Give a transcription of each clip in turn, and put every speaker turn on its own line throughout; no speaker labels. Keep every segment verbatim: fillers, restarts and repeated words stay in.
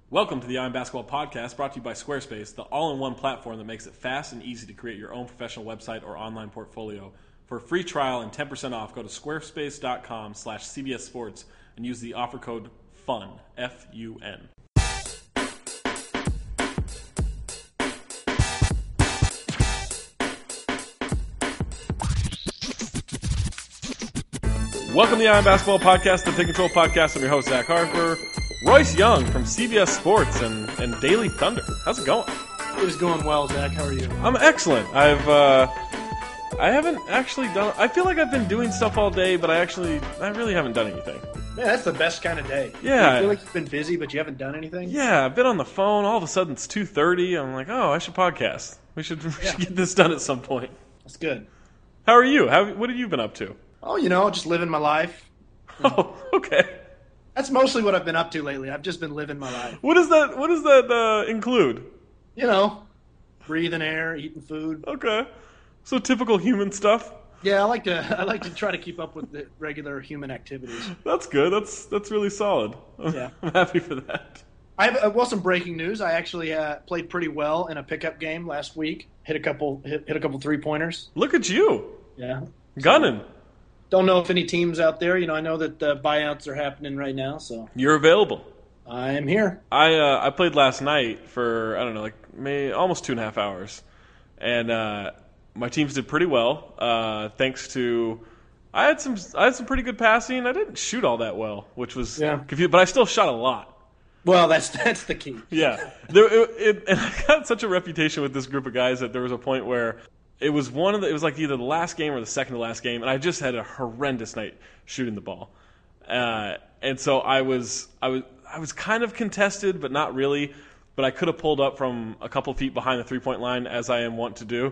Welcome to the Iron Basketball Podcast, brought to you by Squarespace, the all-in-one platform that makes it fast and easy to create your own professional website or online portfolio. For a free trial and ten percent off, go to squarespace.com slash CBS Sports and use the offer code FUN, F U N. Welcome to the Iron Basketball Podcast, the Take Control Podcast. I'm your host, Zach Harper. Royce Young from C B S Sports and, and Daily Thunder. How's it going?
It was going well, Zach. How are you?
I'm excellent. I've uh, I haven't actually done. I feel like I've been doing stuff all day, but I actually I really haven't done anything.
Yeah, that's the best kind of day.
Yeah,
I feel like you've been busy, but you haven't done anything.
Yeah, I've been on the phone. All of a sudden, it's two thirty. I'm like, oh, I should podcast. We should, we
Yeah.
should get this done at some point.
That's good.
How are you? How what have you been up to?
Oh, you know, just living my life.
Oh, okay.
That's mostly what I've been up to lately. I've just been living my life.
What does that What does that uh, include?
You know, breathing air, eating food.
Okay, so typical human stuff.
Yeah, I like to. I like to try to keep up with the regular human activities.
That's good. That's that's really solid. I'm,
Yeah.
I'm happy for that.
I have uh, well some breaking news. I actually uh, played pretty well in a pickup game last week. Hit a couple. Hit, hit a couple three pointers.
Look at you,
Yeah.
gunning.
Don't know if any teams out there. You know, I know that the buyouts are happening right now, so
You're available.
I am here.
I uh, I played last night for I don't know like may, almost two and a half hours, and uh, my teams did pretty well. Uh, thanks to I had some I had some pretty good passing. I didn't shoot all that well, which was
Yeah.
confusing, but I still shot a lot.
Well, that's that's the key.
Yeah, there, it, it, and I got such a reputation with this group of guys that there was a point where it was one of the, it was like either the last game or the second to last game, and I just had a horrendous night shooting the ball, uh, and so I was I was I was kind of contested, but not really. But I could have pulled up from a couple feet behind the three point line, as I am wont to do,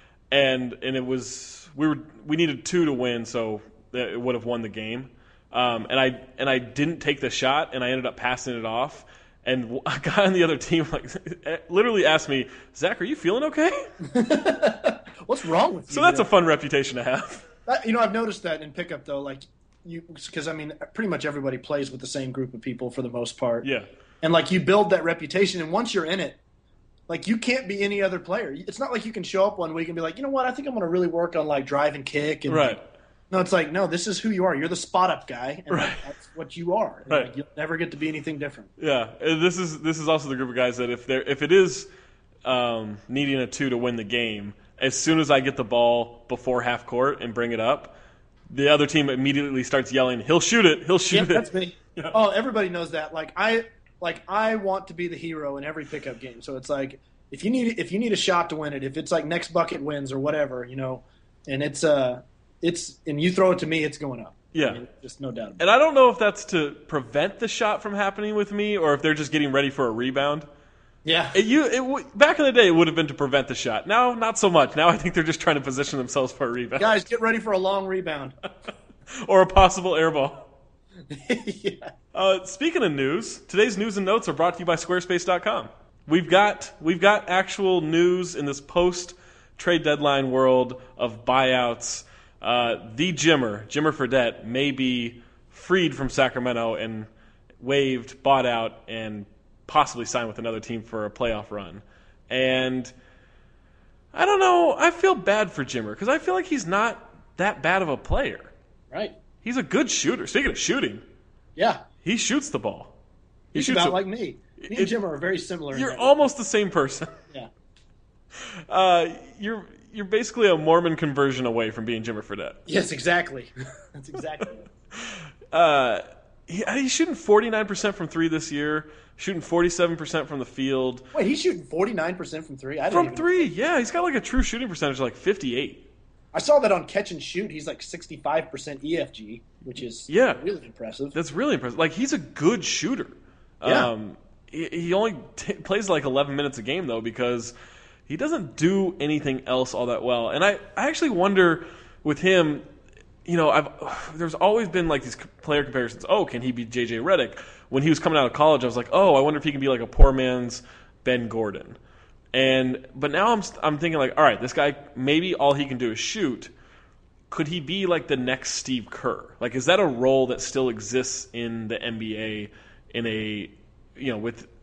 and and it was we were we needed two to win, so it would have won the game. Um, and I and I didn't take the shot, and I ended up passing it off. And a guy on the other team like literally asked me, "Zach, are you feeling okay?"
What's wrong with you?
So that's
man?
a fun reputation to have.
That- you know, I've noticed that in pickup though, like you, because I mean, pretty much everybody plays with the same group of people for the most part.
Yeah,
And like you build that reputation, and once you're in it, like you can't be any other player. It's not like you can show up one week and be like, you know what, I think I'm going to really work on like drive and kick. And
right.
No, it's like, no, this is who you are. You're the spot up guy, and
Right.
like, that's what you are. And,
Right.
like, you'll never get to be anything different.
Yeah, and this is this is also the group of guys that if they if it is um, needing a two to win the game, as soon as I get the ball before half court and bring it up, the other team immediately starts yelling, "He'll shoot it! He'll shoot
Yep,
it!"
that's me.
Yeah.
Oh, everybody knows that. Like I, like I want to be the hero in every pickup game. So it's like if you need if you need a shot to win it, if it's like next bucket wins or whatever, you know, and it's uh, it's and you throw it to me, it's going up.
Yeah.
I mean, just no doubt. About it.
And I don't know if that's to prevent the shot from happening with me, or if they're just getting ready for a rebound.
Yeah,
It, you, it, w- back in the day, it would have been to prevent the shot. Now, not so much. Now, I think they're just trying to position themselves for a rebound
guys, get ready for a long rebound.
or a possible air ball.
Yeah.
Uh, speaking of news, today's news and notes are brought to you by Squarespace dot com. We've got we've got actual news in this post trade deadline world of buyouts. Uh, the Jimmer, Jimmer Fredette, may be freed from Sacramento and waived, bought out, and possibly signed with another team for a playoff run. And I don't know. I feel bad for Jimmer because I feel like he's not that bad of a player.
Right.
He's a good shooter. Speaking of shooting,
Yeah.
he shoots the ball. He
He's
shoots
about
it-
like me. Me
it-
and Jim are very similar. in
You're
that.
almost the same person.
Yeah.
Uh, you're you're basically a Mormon conversion away from being Jimmer Fredette.
Yes, exactly. That's exactly it.
Uh, he, he's shooting forty-nine percent from three this year, shooting forty-seven percent from the field.
Wait, he's shooting forty-nine percent from three. I didn't
From
even,
three, yeah, he's got like a true shooting percentage of like fifty-eight.
I saw that on catch and shoot. He's like sixty-five percent E F G, which is
Yeah.
really impressive.
That's really impressive. Like, he's a good shooter.
Yeah.
Um, he, he only t- plays like eleven minutes a game, though, because he doesn't do anything else all that well. And I, I actually wonder with him, you know, I've there's always been like these player comparisons. Oh, can he be J J Redick? When he was coming out of college, I was like, oh, I wonder if he can be like a poor man's Ben Gordon. And but now I'm I'm thinking like, all right, this guy maybe all he can do is shoot. Could he be like the next Steve Kerr? Like, is that a role that still exists in the N B A in a you know with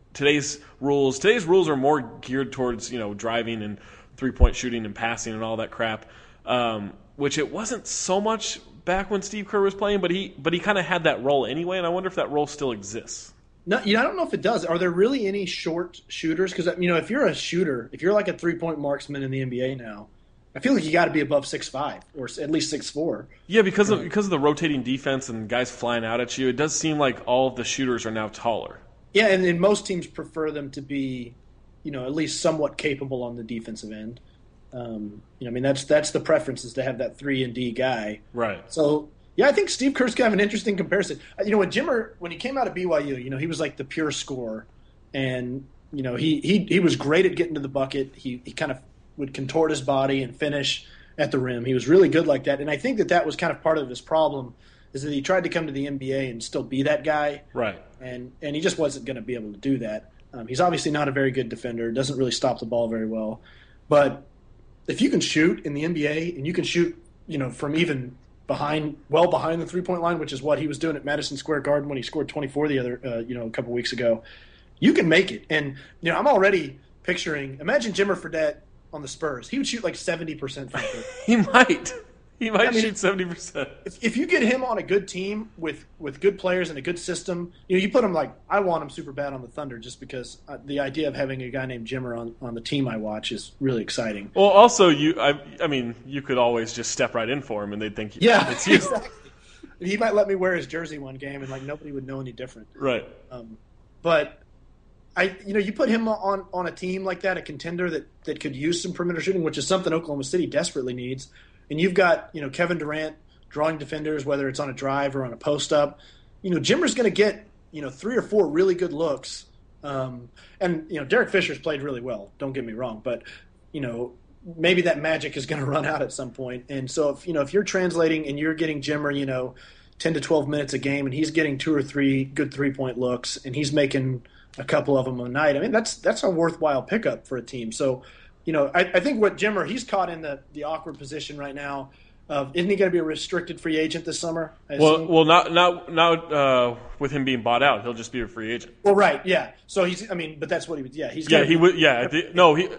today's rules today's rules are more geared towards, you know, driving and three-point shooting and passing and all that crap, um, which it wasn't so much back when Steve Kerr was playing, but he but he kind of had that role anyway, and I wonder if that role still exists.
No, you know, I don't know if it does. Are there really any short shooters? Because, you know, if you're a shooter, if you're like a three-point marksman in the N B A now, I feel like you got to be above six five or at least six four.
Yeah, because of because of the rotating defense and guys flying out at you, it does seem like all of the shooters are now taller.
Yeah, and, and most teams prefer them to be, you know, at least somewhat capable on the defensive end. Um, you know, I mean, that's that's the preference, is to have that three and D guy.
Right.
So, yeah, I think Steve Kerr's kind of an interesting comparison. You know, when Jimmer, when he came out of B Y U, you know, he was like the pure scorer, and you know, he he he was great at getting to the bucket. He he kind of would contort his body and finish at the rim. He was really good like that, and I think that that was kind of part of his problem, is that he tried to come to the N B A and still be that guy.
Right.
And and he just wasn't going to be able to do that. Um, he's obviously not a very good defender, doesn't really stop the ball very well. But if you can shoot in the N B A, and you can shoot, you know, from even behind, well behind the three-point line, which is what he was doing at Madison Square Garden when he scored twenty-four the other, uh, you know, a couple weeks ago, you can make it. And, you know, I'm already picturing, imagine Jimmer Fredette on the Spurs. He would shoot like seventy percent from three.
He might. He might
I mean,
shoot seventy percent.
If, if you get him on a good team with, with good players and a good system, you know, you put him like, I want him super bad on the Thunder, just because uh, the idea of having a guy named Jimmer on, on the team I watch is really exciting.
Well, also, you, I, I mean, you could always just step right in for him, and they'd think
yeah,
it's you.
Exactly. He might let me wear his jersey one game, and like nobody would know any different.
Right.
Um, but I, you know, you put him on, on a team like that, a contender that, that could use some perimeter shooting, which is something Oklahoma City desperately needs. And you've got, you know, Kevin Durant drawing defenders, whether it's on a drive or on a post up. You know, Jimmer's going to get, you know, three or four really good looks. Um, and, you know, Derek Fisher's played really well, don't get me wrong. But, you know, maybe that magic is going to run out at some point. And so, if you know, if you're translating and you're getting Jimmer, you know, ten to twelve minutes a game, and he's getting two or three good three-point looks, and he's making a couple of them a night, I mean, that's that's a worthwhile pickup for a team. So, you know, I, I think what Jimmer, he's caught in the, the awkward position right now of, isn't he going to be a restricted free agent this summer? I
Well,
assume?
well, not not not uh, with him being bought out, he'll just be a free agent.
Well, right, yeah. So he's, I mean, but that's what he would, yeah. He's
Yeah,
gonna
he
be,
would. Yeah, the, no, he.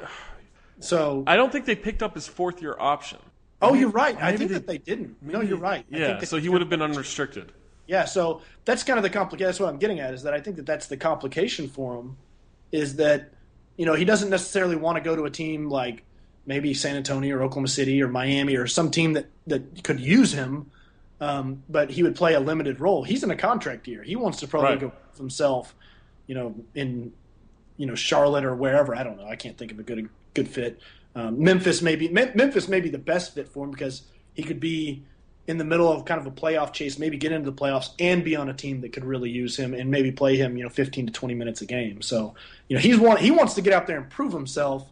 So
I don't think they picked up his fourth year option.
oh, you're right. I
maybe
think
they-
that they didn't. No, you're right. I
Yeah,
think that-
so he would have been unrestricted.
Yeah, so that's kind of the complication. That's what I'm getting at, is that I think that that's the complication for him, is that, you know, he doesn't necessarily want to go to a team like maybe San Antonio or Oklahoma City or Miami or some team that, that could use him, um, but he would play a limited role. He's in a contract year. He wants to probably
Right.
go for himself, you know, in, you know, Charlotte or wherever. I don't know. I can't think of a good good fit. Um, Memphis maybe Memphis may be the best fit for him, because he could be in the middle of kind of a playoff chase, maybe get into the playoffs and be on a team that could really use him and maybe play him, you know, fifteen to twenty minutes a game. So, you know, he's want, he wants to get out there and prove himself.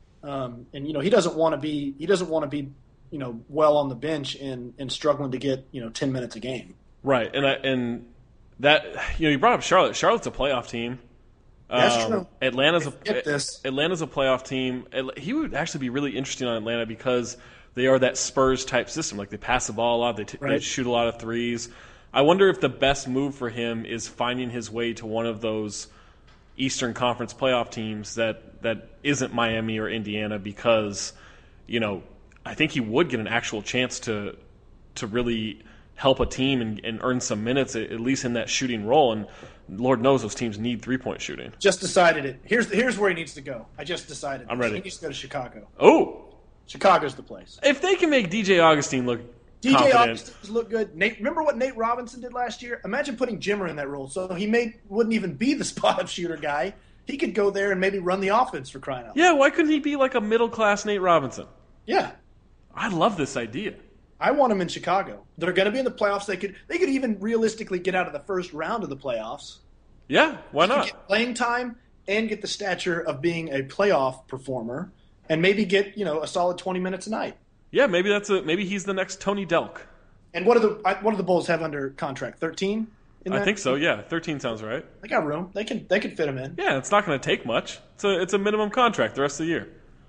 Um, and, you know, he doesn't want to be, he doesn't want to be, you know, well on the bench and, and struggling to get, you know, ten minutes a game.
Right, and I, and that, you know, you brought up Charlotte. Charlotte's a playoff team.
That's
Um,
true.
Atlanta's a
Get this.
Atlanta's a playoff team. Atla- He would actually be really interesting on Atlanta, because they are that Spurs type system. Like, they pass the ball a lot, they, t- they
Right.
shoot a lot of threes. I wonder if the best move for him is finding his way to one of those Eastern Conference playoff teams that, that isn't Miami or Indiana, because, you know, I think he would get an actual chance to to really help a team and, and earn some minutes, at, at least in that shooting role. And Lord knows those teams need three-point shooting.
Just decided it. Here's here's where he needs to go. I just decided.
I'm
this.
ready.
He needs to go to Chicago.
Oh,
Chicago's the place.
if they can make D J Augustine look
D J
confident.
Augustin's look good. Nate, remember what Nate Robinson did last year? Imagine putting Jimmer in that role. So he may wouldn't even be the spot-up shooter guy. He could go there and maybe run the offense, for crying out loud.
Yeah, why couldn't he be like a middle-class Nate Robinson?
Yeah.
I love this idea.
I want him in Chicago. They're going to be in the playoffs. They could they could even realistically get out of the first round of the playoffs.
Yeah, why
He could
not?
get playing time and get the stature of being a playoff performer, and maybe get, you know, a solid twenty minutes a night.
Yeah, maybe that's a maybe he's the next Tony Delk.
And what do the I- what do the Bulls have under contract? Thirteen.
I think so. Yeah, thirteen sounds right.
They got room. They can they can fit him in.
Yeah, it's not going to take much. It's a it's a minimum contract the rest of the year.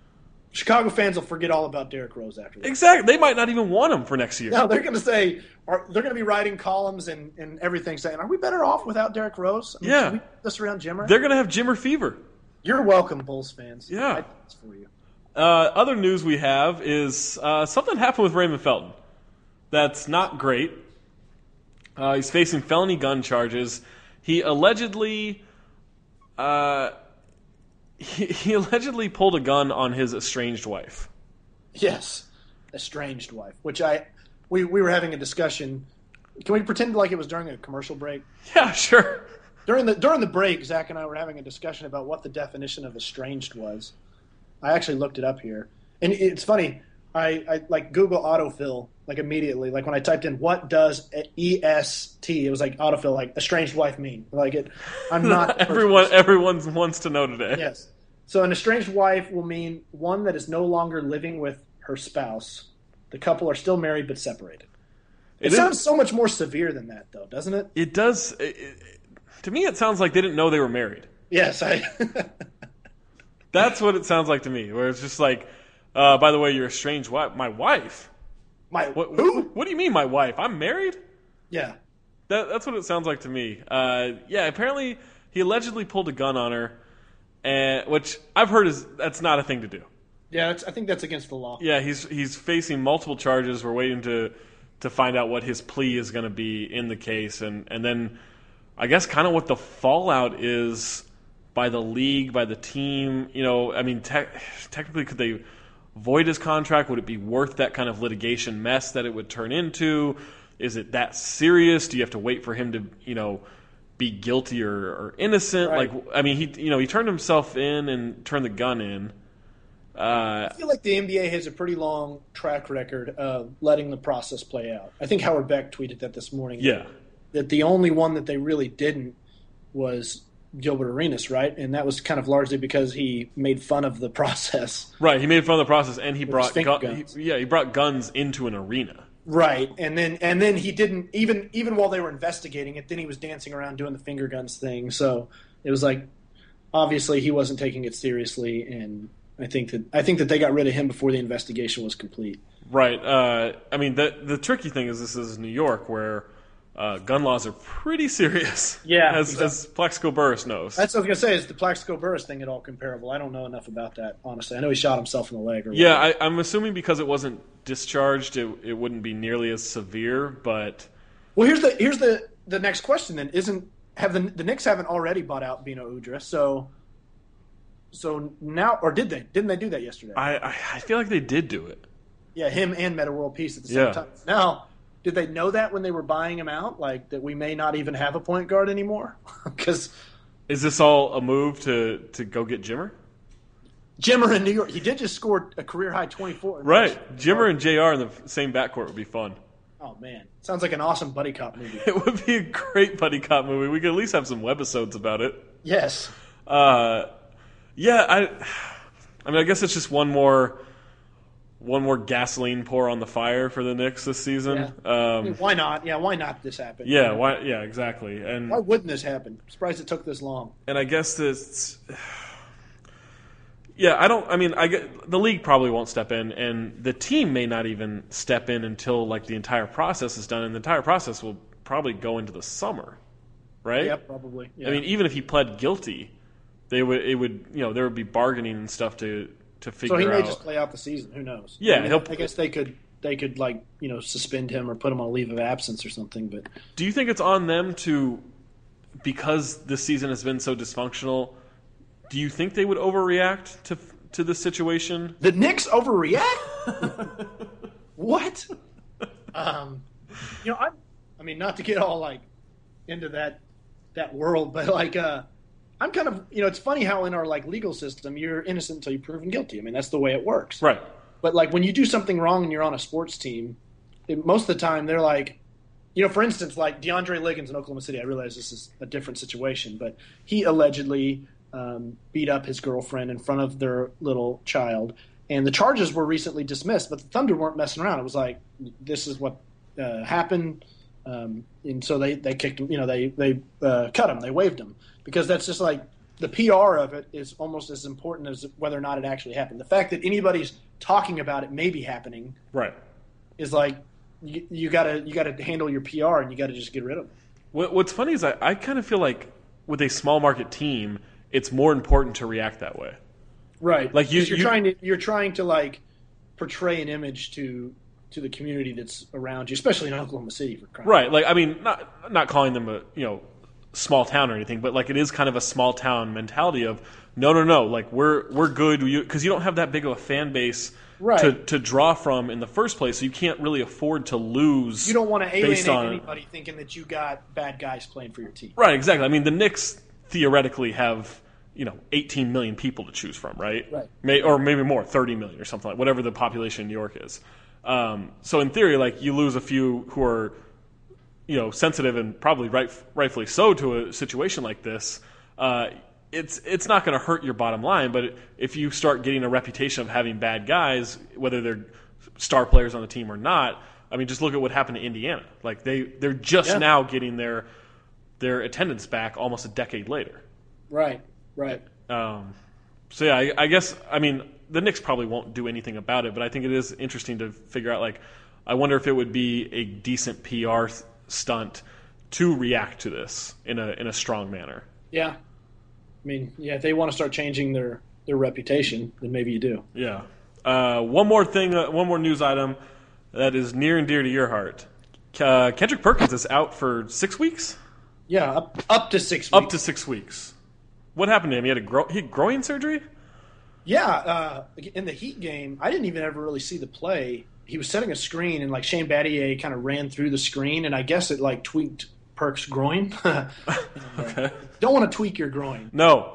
Chicago fans will forget all about Derrick Rose after that.
Exactly. They might not even want him for next year.
No, they're going to say, are, they're going to be writing columns and, and everything saying, are we better off without Derrick Rose? I mean,
yeah.
Should we put this around Jimmer?
They're going to have Jimmer fever.
You're welcome, Bulls fans.
Yeah.
I did this for you.
Uh, other news we have is uh, something happened with Raymond Felton. That's not great. Uh, he's facing felony gun charges. He allegedly... Uh, He, he allegedly pulled a gun on his estranged wife.
Yes, estranged wife. Which I, we we were having a discussion. Can we pretend like it was during a commercial break?
Yeah, sure.
During the during the break, Zach and I were having a discussion about what the definition of estranged was. I actually looked it up here, and it's funny. I, I like Google autofill like immediately. Like when I typed in "what does E S T," it was like autofill, like estranged wife mean. Like it, I'm not.
everyone everyone wants to know today.
Yes. So an estranged wife will mean one that is no longer living with her spouse. The couple are still married but separated. It, it sounds is, so much more severe than that, though, doesn't it?
It does. It, it, to me, it sounds like they didn't know they were married.
Yes, I.
That's what it sounds like to me. Where it's just like, uh, by the way, your estranged wife, my wife.
My
what,
who?
What do you mean, my wife? I'm married.
Yeah.
That, that's what it sounds like to me. Uh, yeah. Apparently, he allegedly pulled a gun on her. And, which I've heard is that's not a thing to do.
Yeah, that's, I think that's against the law.
Yeah, he's he's facing multiple charges. We're waiting to to find out what his plea is going to be in the case, and and then I guess kind of what the fallout is by the league, by the team. You know, I mean, te- technically, could they void his contract? Would it be worth that kind of litigation mess that it would turn into? Is it that serious? Do you have to wait for him to, you know, be guilty or, or innocent?
Right.
Like, I mean, he you know he turned himself in and turned the gun in. Uh,
I feel like the N B A has a pretty long track record of letting the process play out. I think Howard Beck tweeted that this morning.
Yeah,
that the only one that they really didn't was Gilbert Arenas, right? And that was kind of largely because he made fun of the process.
Right, he made fun of the process, and he
With
brought
his
gun,
guns.
he, yeah he brought guns into an arena.
Right, and then and then he didn't even even while they were investigating it. Then he was dancing around doing the finger guns thing. So it was like obviously he wasn't taking it seriously, and I think that I think that they got rid of him before the investigation was complete.
Right. Uh, I mean, the the tricky thing is this is New York, where uh, gun laws are pretty serious.
Yeah,
as
exactly.
as Plaxico Burress knows.
That's what I was gonna say. Is the Plaxico Burress thing at all comparable? I don't know enough about that, honestly. I know he shot himself in the leg. Or
yeah, I, I'm assuming because it wasn't discharged, it, it wouldn't be nearly as severe. But
well, here's the here's the, the next question. Then isn't have the the Knicks haven't already bought out Bino Udrih? So so now or did they? Didn't they do that yesterday?
I I, I feel like they did do it.
Yeah, him and Meta World Peace at the same
Yeah.
time. Now, did they know that when they were buying him out, like that we may not even have a point guard anymore? Because
is this all a move to, to go get Jimmer?
Jimmer in New York, he did just score a career high twenty-four.
Right, Jimmer and J R in the same backcourt would be fun.
Oh man, sounds like an awesome buddy cop movie.
It would be a great buddy cop movie. We could at least have some webisodes about it.
Yes.
Uh, yeah, I. I mean, I guess it's just one more, one more gasoline pour on the fire for the Knicks this season.
Yeah.
Um,
Why not? Yeah, why not this happen?
yeah, why? Yeah, exactly. And
Why wouldn't this happen? I'm surprised it took this long.
and I guess this. Yeah, I don't. I mean, I get, the league probably won't step in, and the team may not even step in until like the entire process is done, and the entire process will probably go into the summer, right?
Yeah, probably. Yeah.
I mean, even if he pled guilty, they would. It would. You know, there would be bargaining and stuff to to figure
so he may
out.
just play out the season. Who knows?
Yeah,
I, mean,
he'll-
I guess they could they could like you know suspend him or put him on a leave of absence or something. But
Do you think it's on them to, because this season has been so dysfunctional? Do you think they would overreact to to this situation?
the Knicks overreact. What? Um, you know, I, I mean, not to get all like into that that world, but like, uh, I'm kind of, you know, it's funny how in our like legal system, you're innocent until you're proven guilty. I mean, that's the way it works.
Right.
But like when you do something wrong and you're on a sports team, it, most of the time they're like, you know, for instance, like DeAndre Liggins in Oklahoma City. I realize this is a different situation, but he allegedly um, beat up his girlfriend in front of their little child. And the charges were recently dismissed, but the Thunder weren't messing around. It was like, this is what uh, happened. Um, and so they, they kicked him, you know, they, they uh, cut him. They waived him because that's just like, the P R of it is almost as important as whether or not it actually happened. The fact that anybody's talking about it maybe happening,
right,
is like you, you gotta you gotta handle your P R and you gotta just get rid of it.
What, what's funny is I, I kind of feel like with a small market team, it's more important to react that way.
Right,
like you,
you're
you,
trying to you're trying to like portray an image to to the community that's around you, especially in Oklahoma City. For crying.
Right, like I mean, not not calling them a you know small town or anything, but like it is kind of a small town mentality of no, no, no, like we're we're good because you, you don't have that big of a fan base. Right. To, to draw from in the first place, so you can't really afford to lose.
You don't want to alienate
on,
anybody thinking that you got bad guys playing for your team.
Right, exactly. I mean, the Knicks theoretically have you know eighteen million people to choose from, right?
Right.
May, or maybe more, thirty million or something like whatever the population in New York is. Um, so in theory, like you lose a few who are you know sensitive and probably right, rightfully so to a situation like this. Uh, It's it's not going to hurt your bottom line, but if you start getting a reputation of having bad guys, whether they're star players on the team or not, I mean, just look at what happened to Indiana. Like they they're just yeah. now getting their their attendance back almost a decade later.
Right, right.
Um, so yeah, I, I guess I mean the Knicks probably won't do anything about it, but I think it is interesting to figure out. Like, I wonder if it would be a decent P R th- stunt to react to this in a in a strong manner.
Yeah. I mean, yeah, if they want to start changing their, their reputation, then maybe you do.
Yeah. Uh, one more thing, uh, one more news item that is near and dear to your heart. Uh, Kendrick Perkins is out for six weeks?
Yeah, up, up to six
weeks.
Up
to six weeks. What happened to him? He had a gro- he had groin surgery?
Yeah. Uh, in the Heat game, I didn't even ever really see the play. He was setting a screen, and like Shane Battier kind of ran through the screen, and I guess it like tweaked Perk's groin. and, uh,
okay.
Don't want to tweak your groin.
No.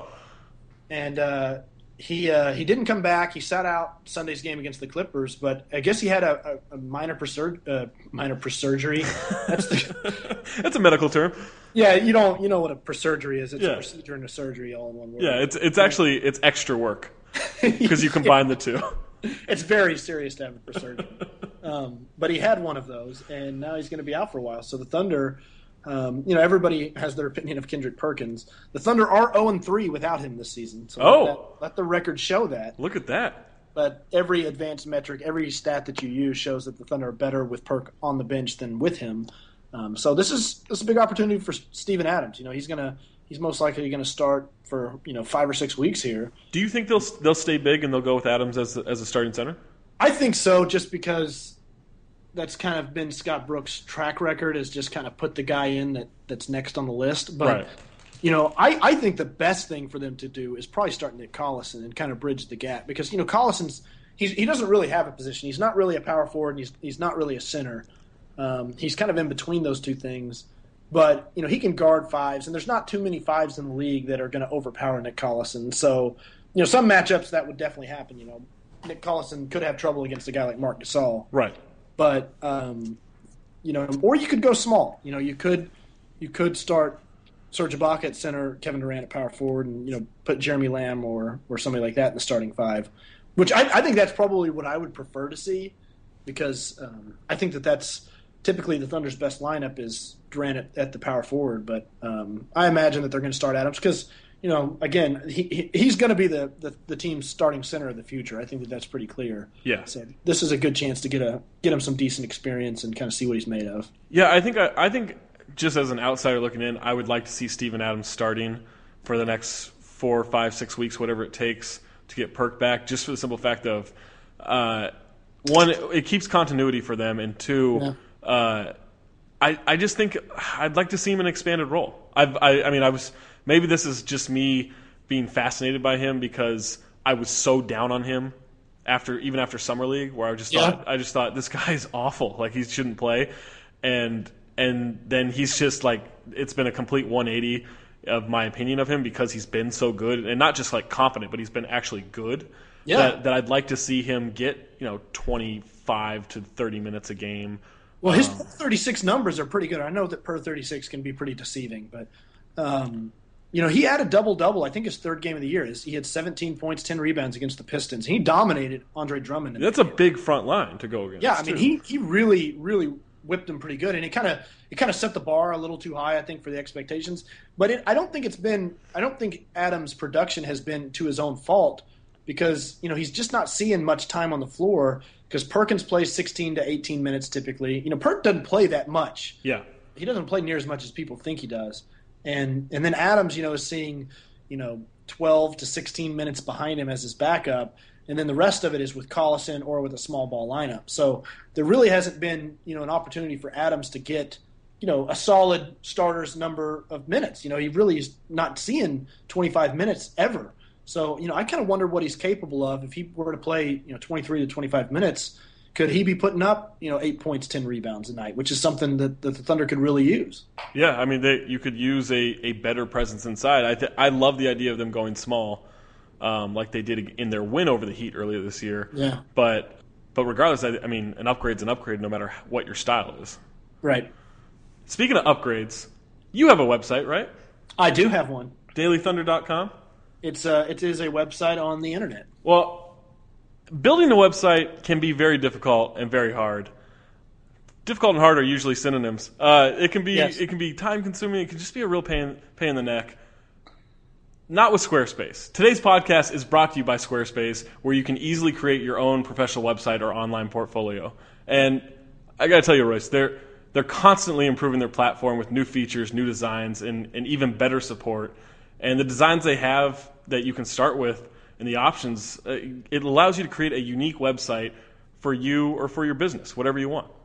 And uh, he uh, he didn't come back. He sat out Sunday's game against the Clippers, but I guess he had a, a, a minor prosur- uh, minor surgery. That's the
that's a medical term.
Yeah, you don't you know what a surgery is? It's
yeah.
a procedure and a surgery all in one word.
Yeah, it's it's actually it's extra work because you combine yeah. the two.
It's very serious to have a surgery. um, but he had one of those, and now he's going to be out for a while. So the Thunder. Um, you know, everybody has their opinion of Kendrick Perkins. The Thunder are oh and three without him this season. So
oh.
let, that, let the record show that.
Look at that.
But every advanced metric, every stat that you use shows that the Thunder are better with Perk on the bench than with him. Um, so this is this is a big opportunity for Steven Adams. You know, he's gonna he's most likely going to start for you know five or six weeks here.
Do you think they'll they'll stay big and they'll go with Adams as as a starting center?
I think so, just because. That's kind of been Scott Brooks' track record is just kind of put the guy in that, that's next on the list. But,
right.
you know, I, I think the best thing for them to do is probably start Nick Collison and kind of bridge the gap. Because, you know, Collison's he's, he doesn't really have a position. He's not really a power forward and he's, he's not really a center. Um, he's kind of in between those two things. But, you know, he can guard fives, and there's not too many fives in the league that are going to overpower Nick Collison. So, you know, some matchups that would definitely happen. You know, Nick Collison could have trouble against a guy like Marc Gasol.
Right.
But um, you know, or you could go small. You know, you could you could start Serge Ibaka at center, Kevin Durant at power forward, and you know put Jeremy Lamb or or somebody like that in the starting five. Which I, I think that's probably what I would prefer to see, because um, I think that that's typically the Thunder's best lineup is Durant at, at the power forward. But um, I imagine that they're going to start Adams because. You know, again, he, he's going to be the, the, the team's starting center of the future. I think that that's pretty clear.
Yeah.
So this is a good chance to get a get him some decent experience and kind of see what he's made of.
Yeah, I think I, I think just as an outsider looking in, I would like to see Steven Adams starting for the next four, five, six weeks, whatever it takes to get Perk back. Just for the simple fact of uh, one, it, it keeps continuity for them, and two, yeah. uh, I I just think I'd like to see him in an expanded role. I've, I I mean I was. Maybe this is just me being fascinated by him because I was so down on him after even after summer league, where I just
yeah.
thought I just thought this guy is awful, like he shouldn't play, and and then he's just like it's been a complete one eighty of my opinion of him because he's been so good and not just like confident, but he's been actually good.
Yeah,
that, that I'd like to see him get you know twenty-five to thirty minutes a game.
Well, his um, thirty-six numbers are pretty good. I know that per thirty-six can be pretty deceiving, but. Um, You know, he had a double-double, I think his third game of the year. He had seventeen points, ten rebounds against the Pistons. He dominated Andre Drummond.
That's a big front line to go against.
Yeah, I mean, he, he really, really whipped them pretty good, and it kind of it kind of set the bar a little too high, I think, for the expectations. But it, I don't think it's been I don't think Adams' production has been to his own fault, because you know he's just not seeing much time on the floor, because Perkins plays sixteen to eighteen minutes typically. You know, Perk doesn't play that much.
Yeah,
he doesn't play near as much as people think he does, and and then Adams, you know, is seeing you know twelve to sixteen minutes behind him as his backup. And then the rest of it is with Collison or with a small ball lineup. So there really hasn't been, you know, an opportunity for Adams to get, you know, a solid starter's number of minutes. You know, he really is not seeing twenty-five minutes ever. So, you know, I kind of wonder what he's capable of. If he were to play, you know, twenty-three to twenty-five minutes, could he be putting up, you know, eight points, ten rebounds a night, which is something that, that the Thunder could really use.
Yeah, I mean, they, you could use a, a better presence inside. I th- I love the idea of them going small. Um, like they did in their win over the Heat earlier this year.
Yeah.
But but regardless, I, I mean, an upgrade's an upgrade no matter what your style is.
Right.
Speaking of upgrades, you have a website, right?
I do have one.
daily thunder dot com?
It's uh, it is a website on the internet.
Well, building a website can be very difficult and very hard. Difficult and hard are usually synonyms. Uh, it can be
Yes.
it can be time consuming. It can just be a real pain pain in the neck. Not with Squarespace. Today's podcast is brought to you by Squarespace, where you can easily create your own professional website or online portfolio. And I got to tell you, Royce, they're they're constantly improving their platform with new features, new designs, and, and even better support. And the designs they have that you can start with and the options, uh, it allows you to create a unique website for you or for your business, whatever you want.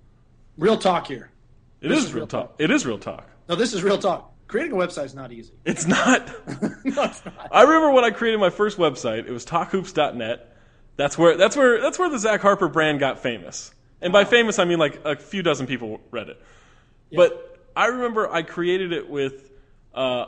Real talk here.
It
This
is
is
real
real
talk.
talk.
It is real talk.
No, this is real talk. Creating a website is not easy.
It's not.
No, it's not.
I remember when I created my first website. It was talk hoops dot net. That's where that's where that's where the Zach Harper brand got famous. And by famous, I mean like a few dozen people read it.
Yeah.
But I remember I created it with uh,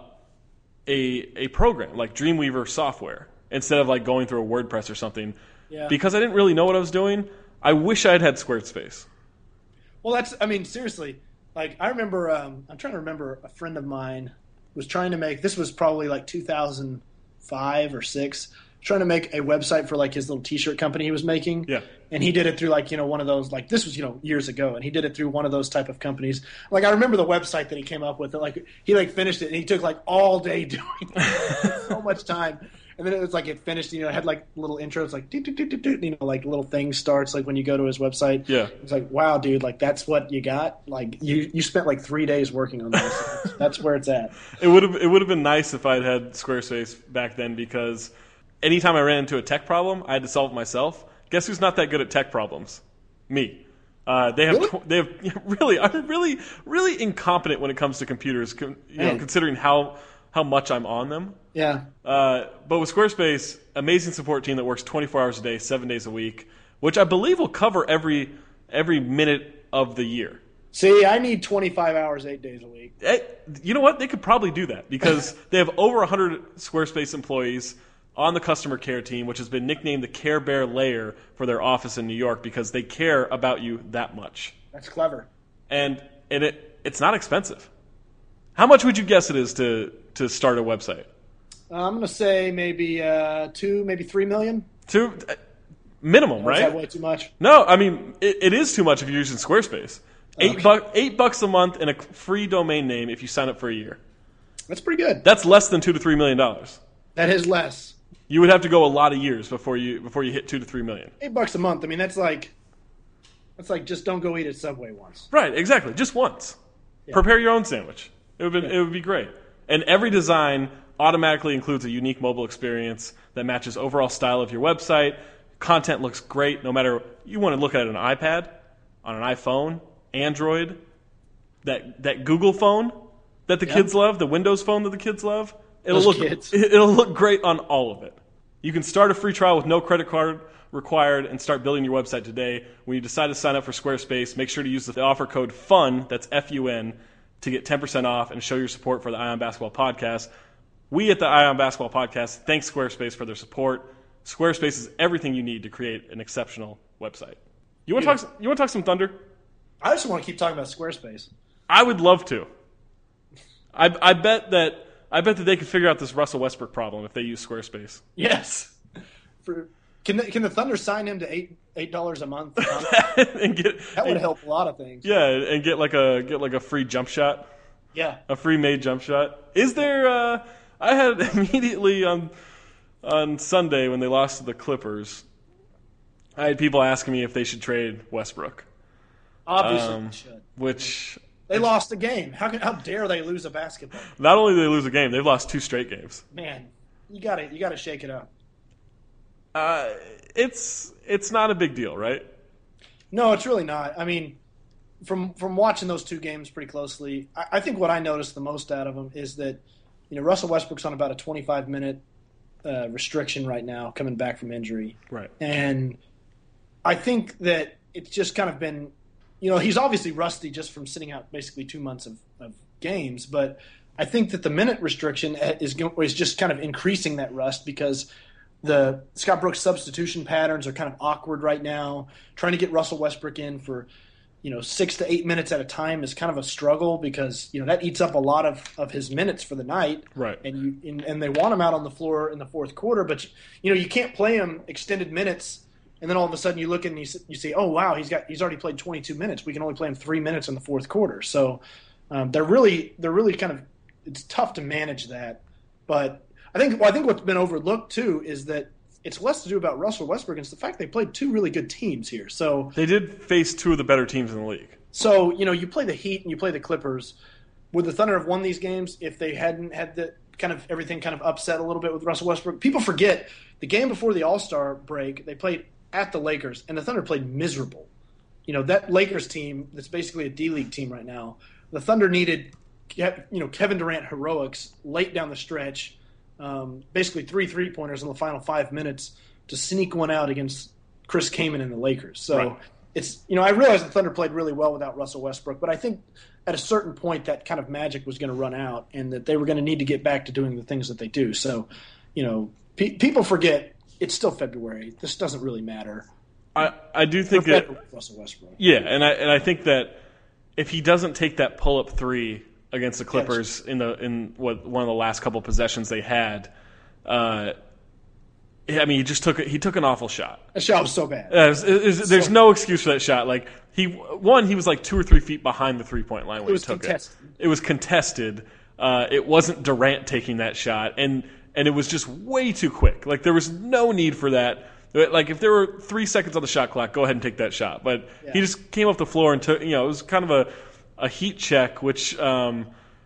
a a program like Dreamweaver software instead of like going through a WordPress or something.
Yeah.
Because I didn't really know what I was doing. I wish I had had Squarespace.
Well, that's, I mean, seriously, like, I remember, um, I'm trying to remember a friend of mine was trying to make, this was probably like two thousand five or six, trying to make a website for like his little t-shirt company he was making.
Yeah.
And he did it through like, you know, one of those, like, this was, you know, years ago, and he did it through one of those type of companies. Like, I remember the website that he came up with, that, like, he like finished it and he took like all day doing it. So much time. And then it was like it finished, you know, it had like little intros, like, doo, doo, doo, doo, doo, you know, like little thing starts like when you go to his website.
Yeah.
It's like, wow, dude, like that's what you got? Like you, you spent like three days working on this. That's where it's at.
It would have it would have been nice if I'd had Squarespace back then, because anytime I ran into a tech problem, I had to solve it myself. Guess who's not that good at tech problems? Me. Uh, they have
Really?
tw- they have really I'm really really incompetent when it comes to computers. con- You know,
Man.
considering how how much I'm on them.
Yeah.
Uh, but with Squarespace, amazing support team that works twenty-four hours a day, seven days a week, which I believe will cover every every minute of the year.
See, I need twenty-five hours, eight days a week.
Eh, you know what? They could probably do that because they have over one hundred Squarespace employees on the customer care team, which has been nicknamed the Care Bear Layer for their office in New York because they care about you that much.
That's clever.
And, and it it's not expensive. How much would you guess it is to, to start a website?
Uh, I'm going to say maybe uh, two, maybe three million.
Two, uh, minimum,
Or is that
right?
way too much?
No, I mean, it, it is too much if you're using Squarespace. Eight,
Okay.
buck, eight bucks a month and a free domain name if you sign up for a year.
That's pretty good.
That's less than two to three million dollars.
That is less.
You would have to go a lot of years before you before you hit two to three million.
Eight bucks a month. I mean, that's like, that's like just don't go eat at Subway once.
Right, exactly. Just once.
Yeah.
Prepare your own sandwich. It would be,
Yeah.
it would be great. And every design automatically includes a unique mobile experience that matches overall style of your website. Content looks great no matter you want to look at an iPad, on an iPhone, Android, that that Google phone that the
Yeah.
kids love, the Windows phone that the kids love. It'll
Those
look
kids.
it'll look great on all of it. You can start a free trial with no credit card required and start building your website today. When you decide to sign up for Squarespace, make sure to use the offer code FUN, that's F U N, to get ten percent off and show your support for the Ion Basketball Podcast. We at the Ion Basketball Podcast thank Squarespace for their support. Squarespace is everything you need to create an exceptional website. You want to talk? You want to talk some Thunder?
I just want to keep talking about Squarespace.
I would love to. I, I bet that I bet that they could figure out this Russell Westbrook problem if they use Squarespace.
Yes. For Can the, can the Thunder sign him to eight eight dollars a month?
and get
That would
and,
help a lot of things.
Yeah, and get like a get like a free jump shot.
Yeah,
a free made jump shot. Is there? Uh, I had immediately on on Sunday when they lost to the Clippers. I had people asking me if they should trade Westbrook.
Obviously,
um,
they should.
Which
they lost a game. How can, how dare they lose a basketball?
Not only did they lose a game, they've lost two straight games.
Man, you got to you got to shake it up.
Uh, it's it's not a big deal, right?
No, it's really not. I mean, from from watching those two games pretty closely, I, I think what I noticed the most out of them is that you know Russell Westbrook's on about a twenty-five minute uh, restriction right now, coming back from injury,
right?
And I think that it's just kind of been, you know, he's obviously rusty just from sitting out basically two months of, of games, but I think that the minute restriction is is just kind of increasing that rust because the Scott Brooks substitution patterns are kind of awkward right now. Trying to get Russell Westbrook in for, you know, six to eight minutes at a time is kind of a struggle because, you know, that eats up a lot of, of his minutes for the night.
Right.
And you and, and they want him out on the floor in the fourth quarter, but, you, you know, you can't play him extended minutes and then all of a sudden you look and you, you see, oh, wow, he's got he's already played twenty-two minutes. We can only play him three minutes in the fourth quarter. So um, they're really they're really kind of – it's tough to manage that. But I think well, I think what's been overlooked too is that it's less to do about Russell Westbrook. It's the fact they played two really good teams here. So
they did face two of the better teams in the league.
So you know, you play the Heat and you play the Clippers. Would the Thunder have won these games if they hadn't had the kind of everything kind of upset a little bit with Russell Westbrook? People forget the game before the All-Star break. They played at the Lakers and the Thunder played miserable. You know that Lakers team that's basically a D-League team right now. The Thunder needed you know Kevin Durant heroics late down the stretch. Um, basically three three-pointers in the final five minutes to sneak one out against Chris Kaman and the Lakers. So
right.
it's, you know, I realize the Thunder played really well without Russell Westbrook, but I think at a certain point that kind of magic was going to run out and that they were going to need to get back to doing the things that they do. So, you know, pe- people forget it's still February. This doesn't really matter.
I, I do think
They're
that
Russell Westbrook.
Yeah, and I and I think that if he doesn't take that pull-up three against the Clippers yes. in the in what one of the last couple possessions they had, uh, I mean, he just took he took an awful shot.
That shot was so bad.
Uh, it was, it was, there's
so
no excuse for that shot. Like he one, he was like two or three feet behind the three point line when
it was
he took
contested.
it. It was contested. Uh, it wasn't Durant taking that shot, and and it was just way too quick. Like there was no need for that. Like if there were three seconds on the shot clock, go ahead and take that shot. But yeah. he just came off the floor and took. You know, it was kind of a a heat check, which um,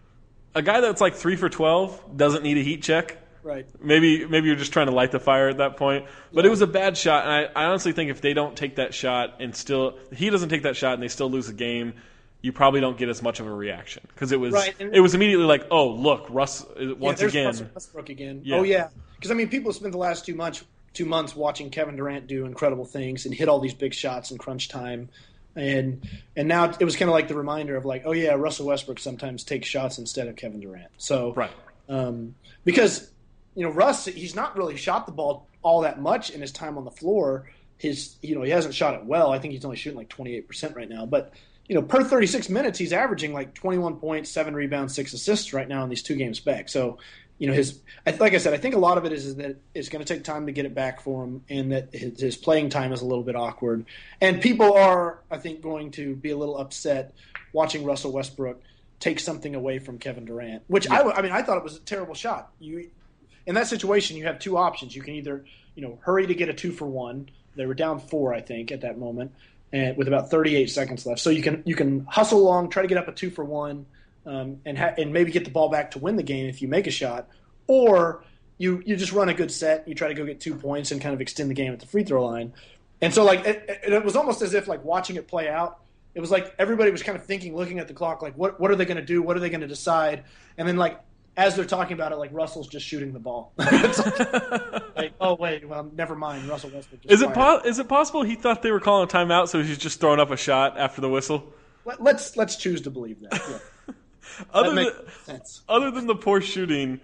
a guy that's like three for twelve doesn't need a heat check.
Right.
Maybe maybe you're just trying to light the fire at that point. But yeah. it was a bad shot, and I, I honestly think if they don't take that shot and still he doesn't take that shot and they still lose the game, you probably don't get as much of a reaction because it was
right.
it was immediately like, oh look, Russ once
yeah,
again.
Russell Westbrook again.
Yeah.
Oh yeah, because I mean, people spent the last two months two months watching Kevin Durant do incredible things and hit all these big shots in crunch time. And and now it was kind of like the reminder of like, oh yeah, Russell Westbrook sometimes takes shots instead of Kevin Durant. So
right.
um, because you know Russ, he's not really shot the ball all that much in his time on the floor. His you know he hasn't shot it well. I think he's only shooting like twenty-eight percent right now. But you know per thirty-six minutes, he's averaging like twenty-one points, seven rebounds, six assists right now in these two games back. So you know his like I said, I think a lot of it is, is that it's going to take time to get it back for him, and that his, his playing time is a little bit awkward. And people are, I think, going to be a little upset watching Russell Westbrook take something away from Kevin Durant, which yeah. I, I mean, I thought it was a terrible shot. You, in that situation, you have two options. You can either, you know, hurry to get a two for one. They were down four, I think, at that moment, and with about thirty-eight seconds left. So you can you can hustle along, try to get up a two for one. Um, and ha- and maybe get the ball back to win the game if you make a shot, or you you just run a good set, you try to go get two points and kind of extend the game at the free throw line. And so like it, it was almost as if like watching it play out, it was like everybody was kind of thinking, looking at the clock, like what what are they going to do? What are they going to decide? And then like as they're talking about it, like Russell's just shooting the ball. like, like, oh wait, well never mind. Russell Westbrook. Just
is it po- is it possible he thought they were calling a timeout, so he's just throwing up a shot after the whistle?
Let, let's let's choose to believe that. Yeah.
Other
that
than,
sense.
other than the poor shooting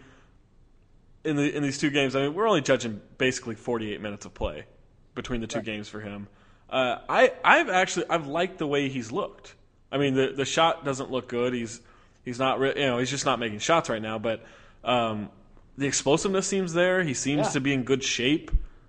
in the in these two games, I mean, we're only judging basically forty-eight minutes of play between the two right. games for him. Uh, I I've actually I've liked the way he's looked. I mean, the the shot doesn't look good. He's he's not re- you know he's just not making shots right now. But um, the explosiveness seems there. He seems
yeah.
to be in good shape.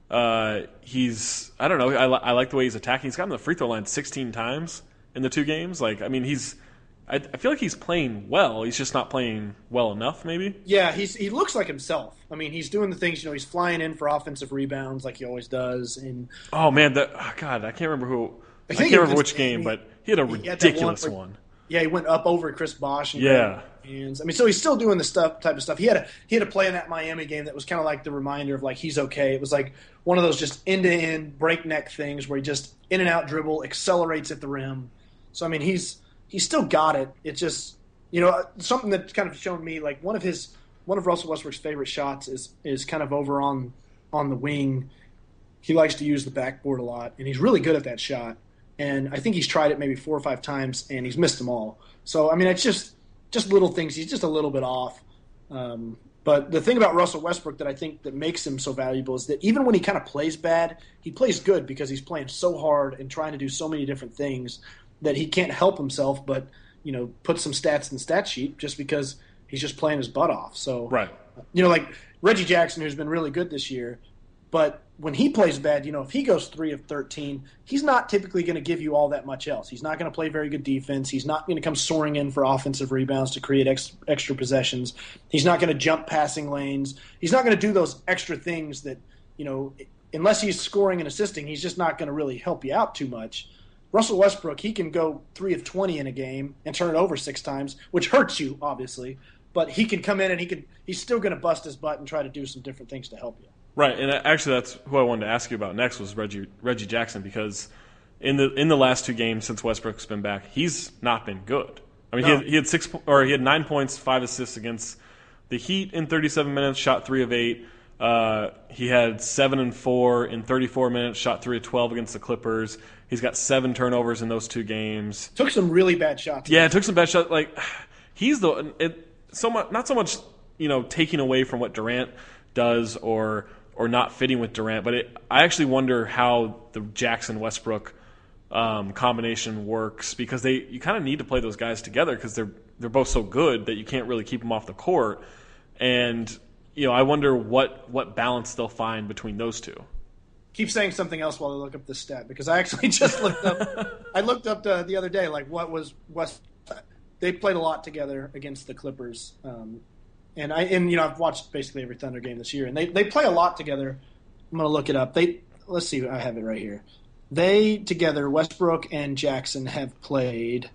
Uh, he's I don't know. I, li- I like the way he's attacking. He's gotten the free throw line sixteen times in the two games. Like I mean, he's I, I feel like he's playing well. He's just not playing well enough, maybe.
Yeah, he's he looks like himself. I mean, he's doing the things. You know, he's flying in for offensive rebounds like he always does. And
oh man, that oh, God, I can't remember who. I, I can't remember which game, he, but he had a he ridiculous had one,
one.
one.
Yeah, he went up over Chris Bosh. And
yeah.
Hands. I mean, so he's still doing the stuff type of stuff. He had a he had a play in that Miami game that was kind of like the reminder of like he's okay. It was like one of those just end to end breakneck things where he just in and out dribble, accelerates at the rim. So I mean, he's he's still got it. It's just you know something that's kind of shown me like one of his one of Russell Westbrook's favorite shots is is kind of over on on the wing. He likes to use the backboard a lot, and he's really good at that shot. And I think he's tried it maybe four or five times, and he's missed them all. So I mean, it's just. Just little things. He's just a little bit off. Um, but the thing about Russell Westbrook that I think that makes him so valuable is that even when he kind of plays bad, he plays good because he's playing so hard and trying to do so many different things that he can't help himself but, you know, put some stats in the stat sheet just because he's just playing his butt off. So,
right.
you know, like Reggie Jackson, who's been really good this year, but when he plays bad, you know, if he goes three of thirteen, he's not typically going to give you all that much else. He's not going to play very good defense. He's not going to come soaring in for offensive rebounds to create ex- extra possessions. He's not going to jump passing lanes. He's not going to do those extra things that, you know, unless he's scoring and assisting, he's just not going to really help you out too much. Russell Westbrook, he can go three of twenty in a game and turn it over six times, which hurts you, obviously. But he can come in and he can he's still going to bust his butt and try to do some different things to help you.
Right, and actually, that's who I wanted to ask you about next was Reggie Reggie Jackson because in the in the last two games since Westbrook's been back, he's not been good. I mean, no. he had, he had six or he had nine points, five assists against the Heat in thirty-seven minutes, shot three of eight. Uh, he had seven and four in thirty-four minutes, shot three of twelve against the Clippers. He's got seven turnovers in those two games.
Took some really bad shots.
Yeah, took some bad shots. Like he's the it so much not so much you know taking away from what Durant does or. or not fitting with Durant, but it, I actually wonder how the Jackson-Westbrook um, combination works because they you kind of need to play those guys together because they're they're both so good that you can't really keep them off the court. And you know, I wonder what what balance they'll find between those two.
Keep saying something else while I look up this stat because I actually just looked up. I looked up the, the other day, like what was West. They played a lot together against the Clippers. Um, And I and you know I've watched basically every Thunder game this year, and they, they play a lot together. I'm gonna look it up. They let's see, I have it right here. They together, Westbrook and Jackson have played.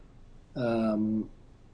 Um,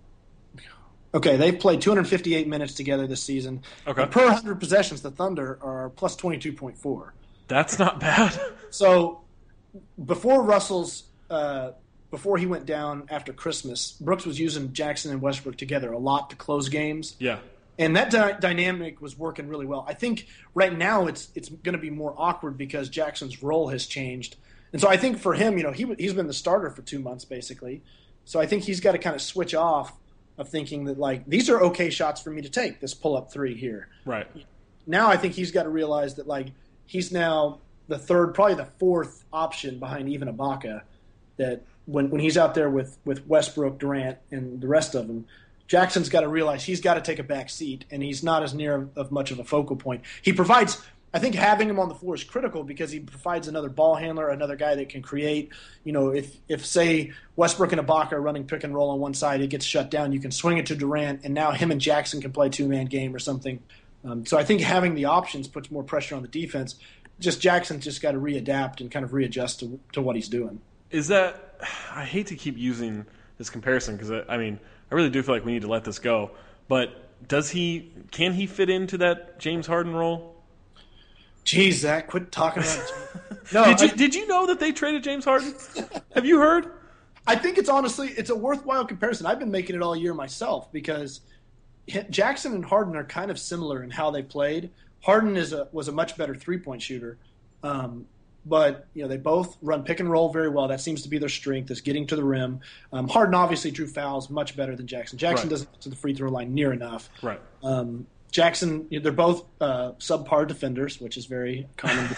okay, they've played two hundred fifty-eight minutes together this season.
Okay,
and per one hundred possessions, the Thunder are plus twenty-two point four.
That's not bad.
So before Russell's. Uh, Before he went down after Christmas, Brooks was using Jackson and Westbrook together a lot to close games.
Yeah.
And that dy- dynamic was working really well. I think right now it's it's going to be more awkward because Jackson's role has changed. And so I think for him, you know, he he's been the starter for two months basically. So I think he's got to kind of switch off of thinking that, like, these are okay shots for me to take, this pull-up three here.
Right.
Now I think he's got to realize that, like, he's now the third, probably the fourth option behind even Ibaka, that when, when he's out there with, with Westbrook, Durant, and the rest of them, Jackson's got to realize he's got to take a back seat, and he's not as near of, of much of a focal point. He provides – I think having him on the floor is critical because he provides another ball handler, another guy that can create. You know, if, if say, Westbrook and Ibaka are running pick and roll on one side, it gets shut down. You can swing it to Durant, and now him and Jackson can play two-man game or something. Um, so I think having the options puts more pressure on the defense. Just Jackson's just got to readapt and kind of readjust to, to what he's doing.
Is that – I hate to keep using this comparison because, I, I mean, I really do feel like we need to let this go. But does he – can he fit into that James Harden role?
Jeez, Zach, quit talking about it. No,
did you
I,
did you know that they traded James Harden? Have you heard?
I think it's honestly it's a worthwhile comparison. I've been making it all year myself because Jackson and Harden are kind of similar in how they played. Harden is a was a much better three point shooter, um, but you know they both run pick and roll very well. That seems to be their strength, is getting to the rim. Um, Harden obviously drew fouls much better than Jackson. Jackson
right.
doesn't get to the free throw line near enough.
Right.
Um, Jackson, they're both uh, subpar defenders, which is very common.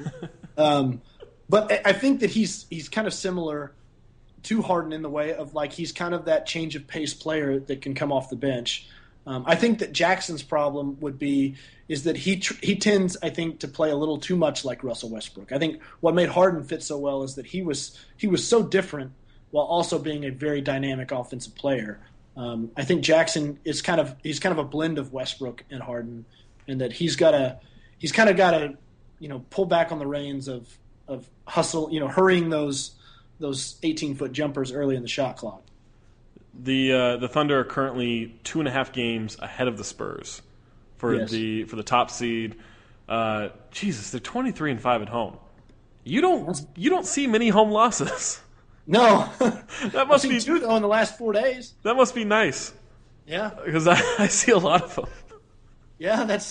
um, but I think that he's he's kind of similar to Harden in the way of, like, he's kind of that change of pace player that can come off the bench. Um, I think that Jackson's problem would be is that he tr- he tends, I think, to play a little too much like Russell Westbrook. I think what made Harden fit so well is that he was he was so different while also being a very dynamic offensive player. Um, I think Jackson is kind of he's kind of a blend of Westbrook and Harden, and that he's got to he's kind of got to you know pull back on the reins of of hustle, you know, hurrying those those eighteen foot jumpers early in the shot clock.
The uh, the Thunder are currently two and a half games ahead of the Spurs for
Yes.
the for the top seed. Uh, Jesus, they're twenty three and five at home. You don't you don't see many home losses.
No,
That must
I've
be
seen two though in the last four days.
that must be nice
Yeah,
because I, I see a lot of them.
yeah, that's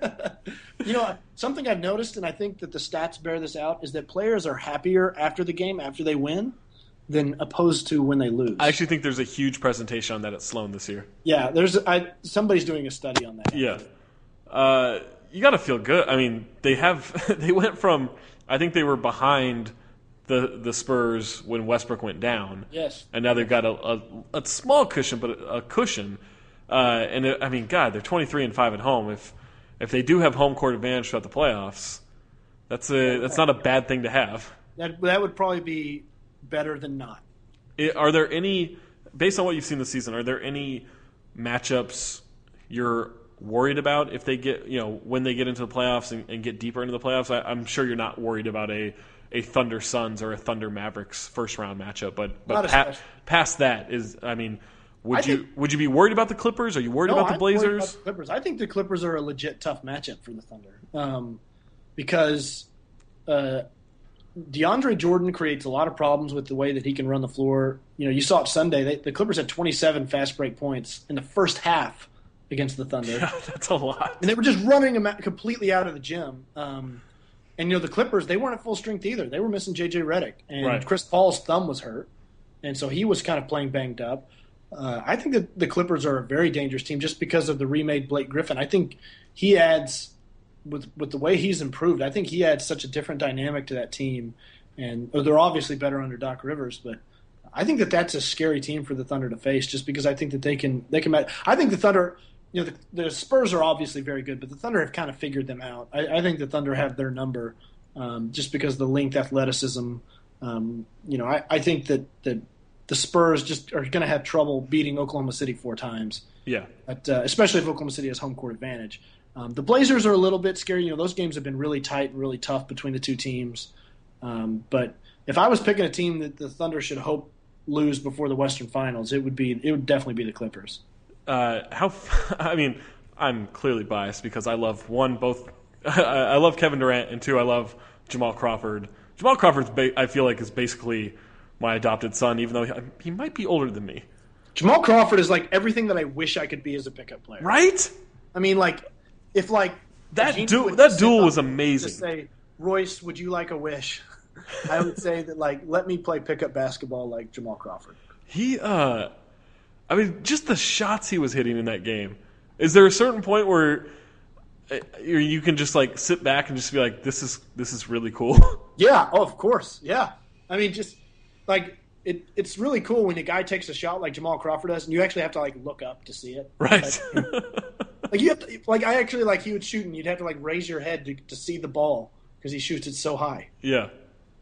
you know something I've noticed, and I think that the stats bear this out, is that players are happier after the game after they win than opposed to when they lose.
I actually think there's a huge presentation on that at Sloan this year.
Yeah, there's I somebody's doing a study on that.
Yeah, uh, you got to feel good. I mean, they have they went from I think they were behind the the Spurs when Westbrook went down.
Yes.
And now they've got a, a, a small cushion, but a, a cushion. Uh, and it, I mean, God, they're twenty-three and five at home. If if they do have home court advantage throughout the playoffs, that's a that's not a bad thing to have.
That that would probably be better than not.
It, are there any, based on what you've seen this season, are there any matchups you're worried about if they get, you know, when they get into the playoffs and, and get deeper into the playoffs? I, I'm sure you're not worried about a, a Thunder Suns or a Thunder Mavericks first round matchup, but but
Not
pa-
especially.
past that is, I mean, would
I
you
think-
would you be worried about the Clippers? Are you worried
No,
about the
I'm worried
Blazers?
about the Clippers. I think the Clippers are a legit tough matchup for the Thunder um, because uh, DeAndre Jordan creates a lot of problems with the way that he can run the floor. You know, you saw it Sunday. They, the Clippers had twenty-seven fast break points in the first half against the Thunder.
Yeah, that's a lot.
And they were just running them out, completely out of the gym. Um, and, you know, the Clippers, they weren't at full strength either. They were missing J J Redick. And
Right.
Chris Paul's thumb was hurt. And so he was kind of playing banged up. Uh, I think that the Clippers are a very dangerous team just because of the remade Blake Griffin. I think he adds, with with the way he's improved, I think he adds such a different dynamic to that team. And they're obviously better under Doc Rivers, but I think that that's a scary team for the Thunder to face just because I think that they can they can match. I think the Thunder, you know, the, the Spurs are obviously very good, but the Thunder have kind of figured them out. I, I think the Thunder have their number um, just because of the length, athleticism. Um, you know, I, I think that, that the Spurs just are going to have trouble beating Oklahoma City four times,
Yeah.
but, uh, especially if Oklahoma City has home court advantage. Um, the Blazers are a little bit scary. You know, those games have been really tight and really tough between the two teams. Um, but if I was picking a team that the Thunder should hope lose before the Western Finals, it would be it would definitely be the Clippers.
Uh, how? I mean, I'm clearly biased because I love one both. I love Kevin Durant, and two, I love Jamal Crawford. Jamal Crawford, ba- I feel like, is basically my adopted son, even though he, he might be older than me.
Jamal Crawford is like everything that I wish I could be as a pickup player.
Right?
I mean, like if like
That
Genie
du-
would
that
sit
duel
up
was
to
amazing.
say, Royce, would you like a wish? I would say that like let me play pickup basketball like Jamal Crawford.
He, uh, I mean, just the shots he was hitting in that game. Is there a certain point where uh, you can just like sit back and just be like, "This is this is really cool."
Yeah, oh, of course. Yeah. I mean, just like it, it's really cool when a guy takes a shot like Jamal Crawford does, and you actually have to like look up to see it.
Right.
Like, like you have to, like I actually like he would shoot, and you'd have to like raise your head to, to see the ball because he shoots it so high.
Yeah.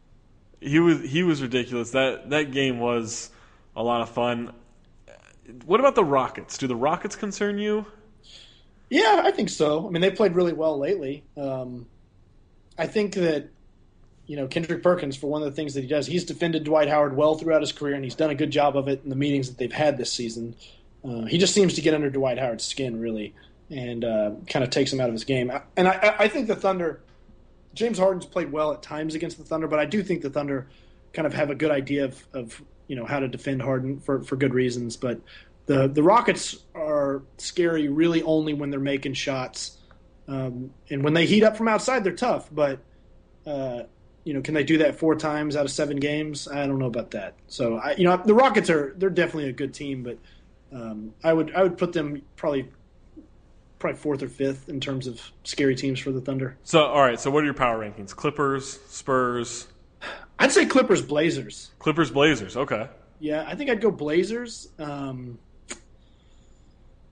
He was he was ridiculous. That that game was a lot of fun. What about the Rockets? Do the Rockets concern you?
Yeah, I think so. I mean, they played really well lately. Um, I think that, you know, Kendrick Perkins, for one of the things that he does, he's defended Dwight Howard well throughout his career, and he's done a good job of it in the meetings that they've had this season. Uh, he just seems to get under Dwight Howard's skin, really, and uh, kind of takes him out of his game. And I, I think the Thunder, James Harden's played well at times against the Thunder, but I do think the Thunder kind of have a good idea of, of you know, how to defend Harden for, for good reasons. But the the Rockets are scary really only when they're making shots. Um, and when they heat up from outside, they're tough. But, uh, you know, can they do that four times out of seven games? I don't know about that. So, I, you know, the Rockets are they're definitely a good team, but um, I would I would put them probably probably fourth or fifth in terms of scary teams for the Thunder.
So, all right. So, what are your power rankings? Clippers, Spurs,
I'd say Clippers, Blazers.
Clippers, Blazers. Okay.
Yeah, I think I'd go Blazers. Um,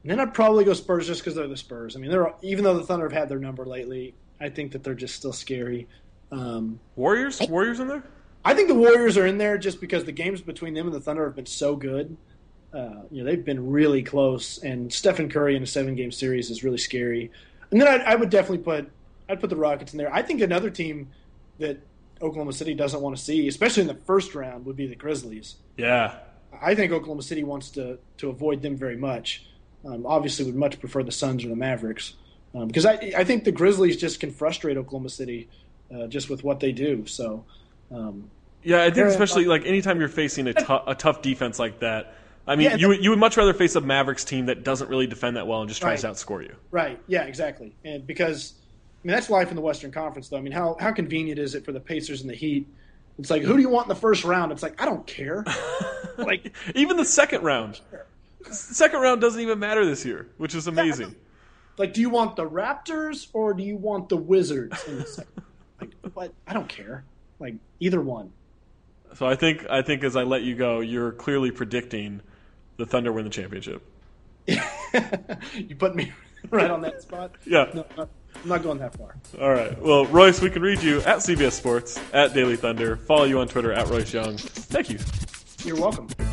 And then I'd probably go Spurs just because they're the Spurs. I mean, they're even though the Thunder have had their number lately, I think that they're just still scary. Um,
Warriors? Warriors in there?
I think the Warriors are in there just because the games between them and the Thunder have been so good. Uh, you know, they've been really close, and Stephen Curry in a seven-game series is really scary. And then I'd, I would definitely put I'd put the Rockets in there. I think another team that Oklahoma City doesn't want to see, especially in the first round, would be the Grizzlies.
Yeah.
I think Oklahoma City wants to, to avoid them very much. Um, obviously, would much prefer the Suns or the Mavericks um, because I, I think the Grizzlies just can frustrate Oklahoma City uh, just with what they do. So, um,
yeah, I think especially like anytime you're facing a, t- a tough defense like that. I mean, yeah, you you would much rather face a Mavericks team that doesn't really defend that well and just tries right. to outscore you.
Right. Yeah. Exactly. And because I mean that's life in the Western Conference, though. I mean, how how convenient is it for the Pacers and the Heat? It's like, who do you want in the first round? It's like, I don't care.
Like even the second round. The second round doesn't even matter this year, which is amazing.
Like, do you want the Raptors or do you want the Wizards in the second? Like, but I don't care. Like either one.
So I think I think as I let you go, you're clearly predicting the Thunder win the championship.
You put me right on that spot.
Yeah.
No, I'm not going that far.
All right. Well, Royce, we can read you at C B S Sports, at Daily Thunder. Follow you on Twitter, at Royce Young. Thank you.
You're welcome.